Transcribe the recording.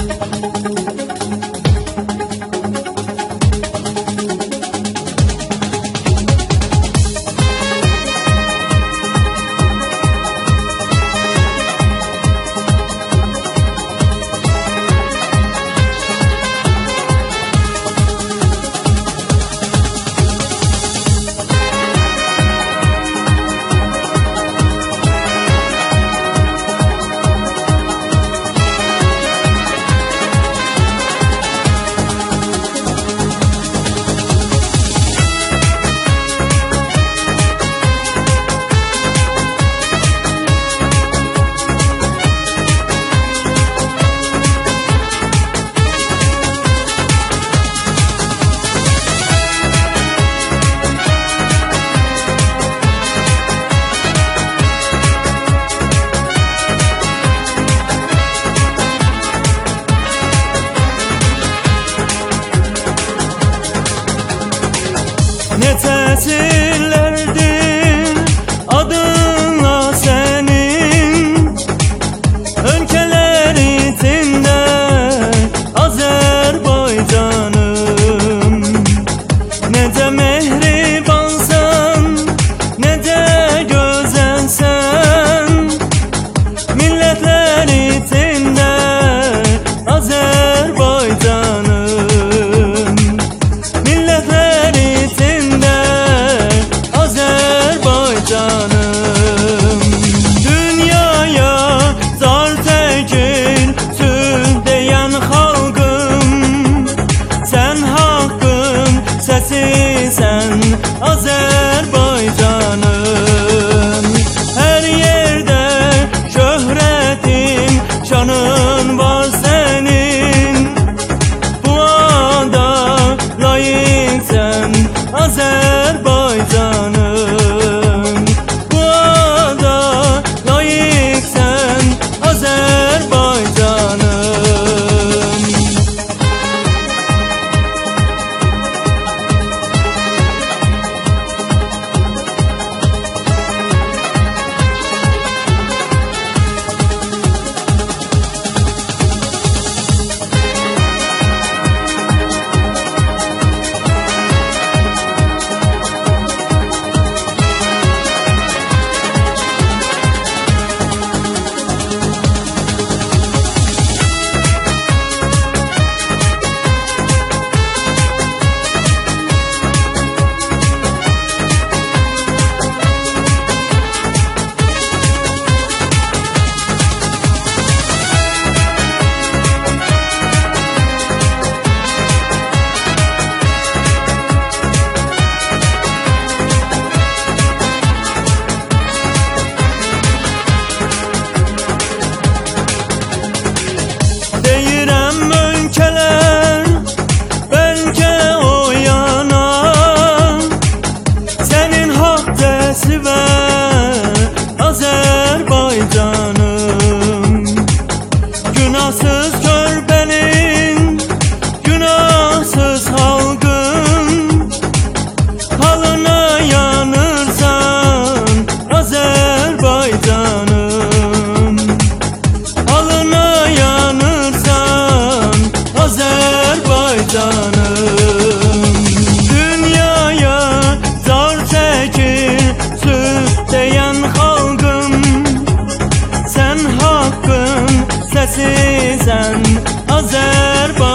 Neçəsillərdir adınla sənin, ölkələr içində Azərbaycanım. Necə mehribansan, necə gözəlsən, millətlər içində Azərbaycanım. Millətlər içində Azərbaycanım. Dünyaya zar çəkir sülh deyən xalqım, sən haqqın səsisən Azərbaycanım. Hər yerdə şöhrətin, şanın var sənin, bu anda layiqsən Azərbaycanım. Bu anda layiqsən Azərbaycanım. Deyirəm ölkələr bəlkə oyana, sənin haqq cəsibə Azərbaycanım. Günahsız körbənin, günahsız xalqın halına yanırsan Azərbaycanım. Halına yanırsan Azərbaycanım. Dünyaya zar çəkir sülh deyən xalqım, sən haqqın səsisən Azərbaycanım.